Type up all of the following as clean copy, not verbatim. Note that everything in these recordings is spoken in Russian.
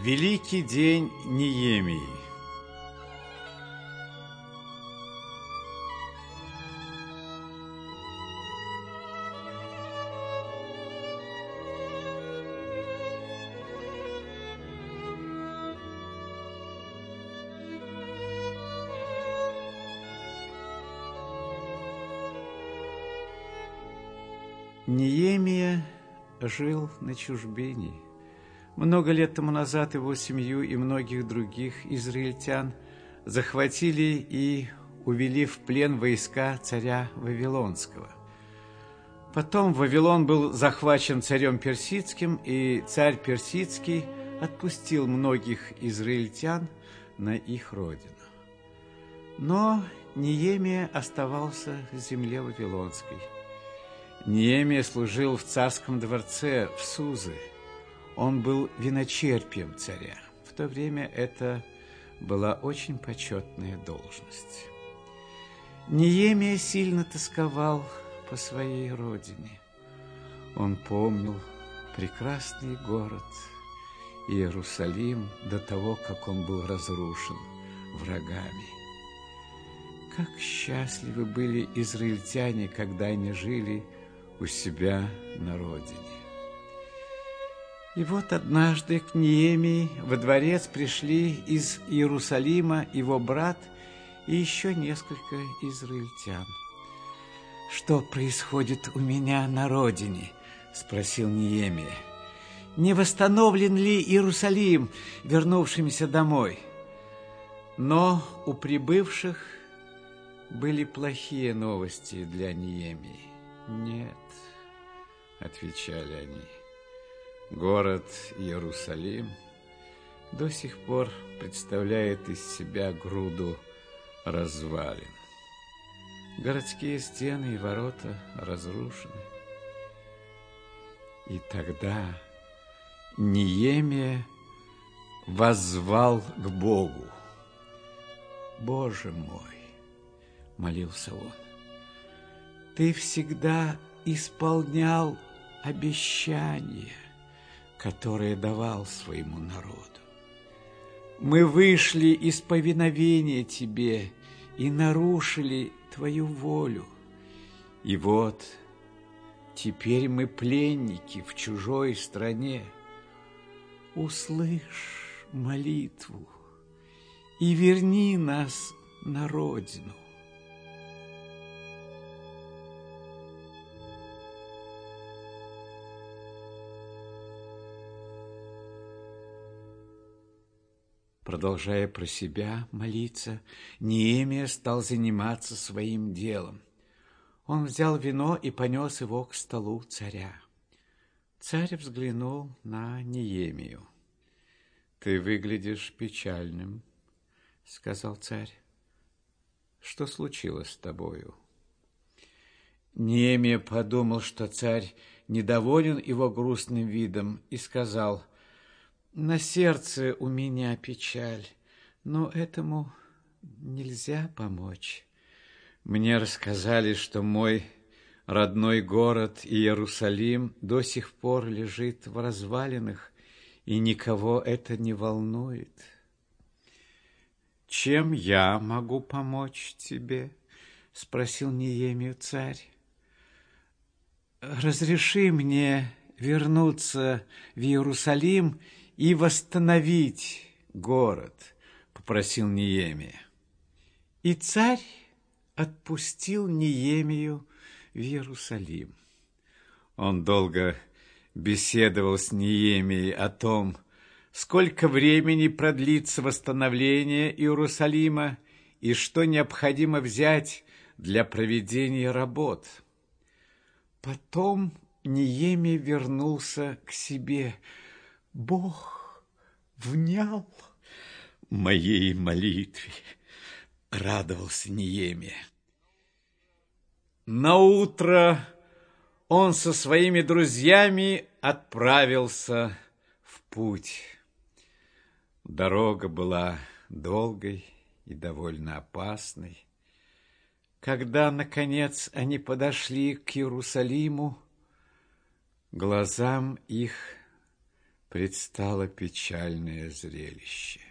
Великий день Неемии. Неемия жил на чужбине. Много лет тому назад его семью и многих других израильтян захватили и увели в плен войска царя Вавилонского. Потом Вавилон был захвачен царем Персидским, и царь Персидский отпустил многих израильтян на их родину. Но Неемия оставался в земле Вавилонской. Неемия служил в царском дворце в Сузы. Он был виночерпием царя. В то время это была очень почетная должность. Неемия сильно тосковал по своей родине. Он помнил прекрасный город Иерусалим до того, как он был разрушен врагами. Как счастливы были израильтяне, когда они жили у себя на родине. И вот однажды к Неемии во дворец пришли из Иерусалима его брат и еще несколько израильтян. «Что происходит у меня на родине?» – спросил Неемия. «Не восстановлен ли Иерусалим вернувшимися домой?» Но у прибывших были плохие новости для Неемии. «Нет», – отвечали они, – «город Иерусалим до сих пор представляет из себя груду развалин. Городские стены и ворота разрушены». И тогда Неемия воззвал к Богу. «Боже мой!» – молился он. «Ты всегда исполнял обещания, которые давал своему народу. Мы вышли из повиновения Тебе и нарушили Твою волю. И вот теперь мы пленники в чужой стране. Услышь молитву и верни нас на родину». Продолжая про себя молиться, Неемия стал заниматься своим делом. Он взял вино и понес его к столу царя. Царь взглянул на Неемию. «Ты выглядишь печальным», — сказал царь. «Что случилось с тобою?» Неемия подумал, что царь недоволен его грустным видом, и сказал: «На сердце у меня печаль, но этому нельзя помочь. Мне рассказали, что мой родной город Иерусалим до сих пор лежит в развалинах, и никого это не волнует». «Чем я могу помочь тебе?» – спросил Неемию царь. «Разреши мне вернуться в Иерусалим и восстановить город», – попросил Неемия. И царь отпустил Неемию в Иерусалим. Он долго беседовал с Неемией о том, сколько времени продлится восстановление Иерусалима и что необходимо взять для проведения работ. Потом Неемия вернулся к себе. «Бог внял моей молитве», — радовался Неемия. Наутро он со своими друзьями отправился в путь. Дорога была долгой и довольно опасной. Когда, наконец, они подошли к Иерусалиму, глазам их предстало печальное зрелище.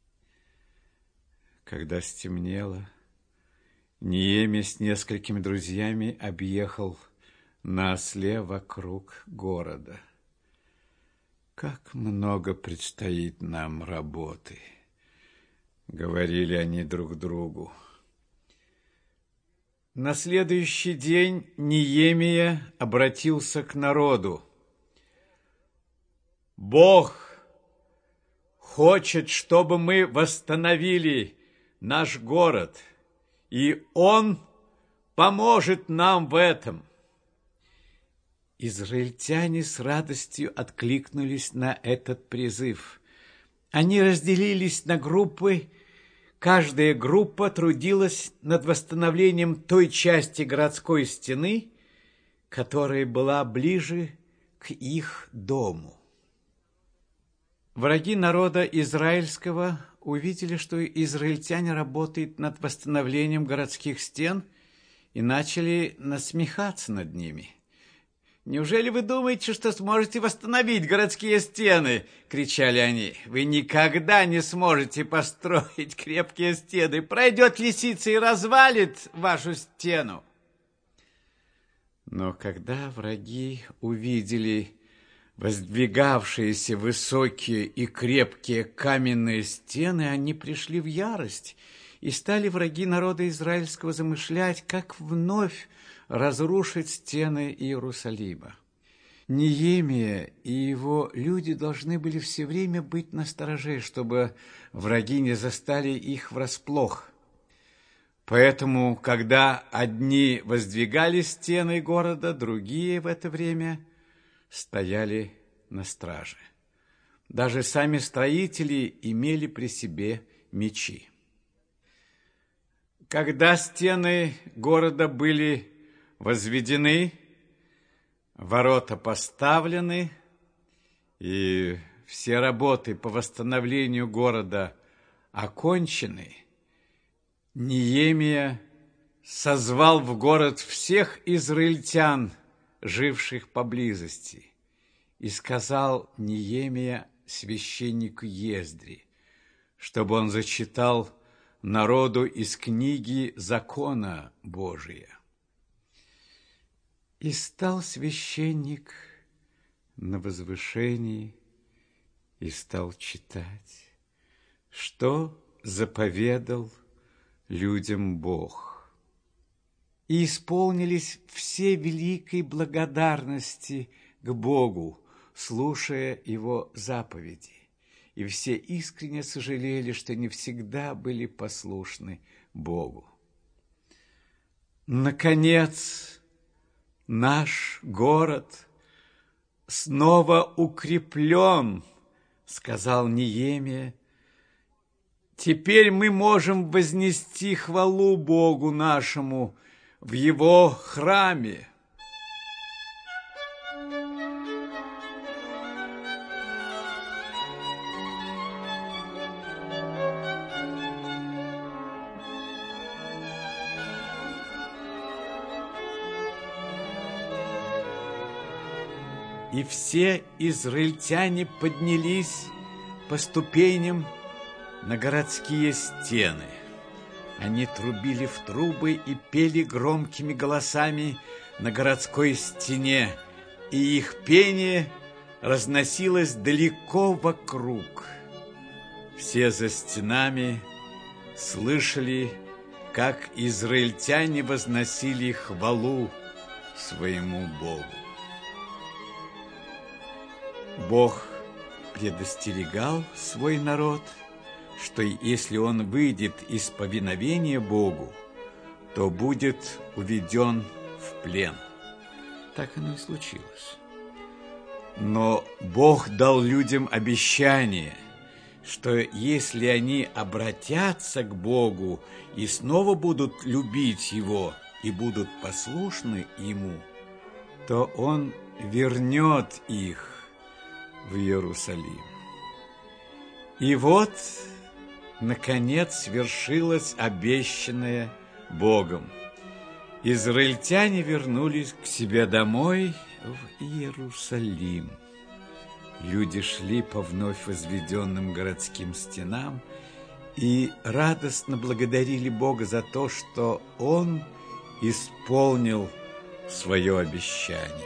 Когда стемнело, Неемия с несколькими друзьями объехал на осле вокруг города. «Как много предстоит нам работы!» — говорили они друг другу. На следующий день Неемия обратился к народу. «Бог хочет, чтобы мы восстановили наш город, и Он поможет нам в этом». Израильтяне с радостью откликнулись на этот призыв. Они разделились на группы. Каждая группа трудилась над восстановлением той части городской стены, которая была ближе к их дому. Враги народа израильского увидели, что израильтяне работают над восстановлением городских стен, и начали насмехаться над ними. «Неужели вы думаете, что сможете восстановить городские стены?» — кричали они. «Вы никогда не сможете построить крепкие стены. Пройдет лисица и развалит вашу стену». Но когда враги увидели воздвигавшиеся высокие и крепкие каменные стены, они пришли в ярость, и стали враги народа израильского замышлять, как вновь разрушить стены Иерусалима. Неемия и его люди должны были все время быть настороже, чтобы враги не застали их врасплох. Поэтому, когда одни воздвигали стены города, другие в это время стояли на страже. Даже сами строители имели при себе мечи. Когда стены города были возведены, ворота поставлены, и все работы по восстановлению города окончены, Неемия созвал в город всех израильтян, живших поблизости, и сказал Неемия священнику Ездре, чтобы он зачитал народу из книги закона Божия. И стал священник на возвышении и стал читать, что заповедал людям Бог. И исполнились все великой благодарности к Богу, слушая Его заповеди. И все искренне сожалели, что не всегда были послушны Богу. Наконец, наш город снова укреплен, сказал Неемия. Теперь мы можем вознести хвалу Богу нашему в Его храме. И все израильтяне поднялись по ступеням на городские стены. Они трубили в трубы и пели громкими голосами на городской стене, и их пение разносилось далеко вокруг. Все за стенами слышали, как израильтяне возносили хвалу своему Богу. Бог предостерегал свой народ, что если он выйдет из повиновения Богу, то будет уведен в плен. Так оно и случилось. Но Бог дал людям обещание, что если они обратятся к Богу и снова будут любить Его и будут послушны Ему, то Он вернет их в Иерусалим. И вот, наконец, свершилось обещанное Богом. Израильтяне вернулись к себе домой в Иерусалим. Люди шли по вновь возведенным городским стенам и радостно благодарили Бога за то, что Он исполнил свое обещание.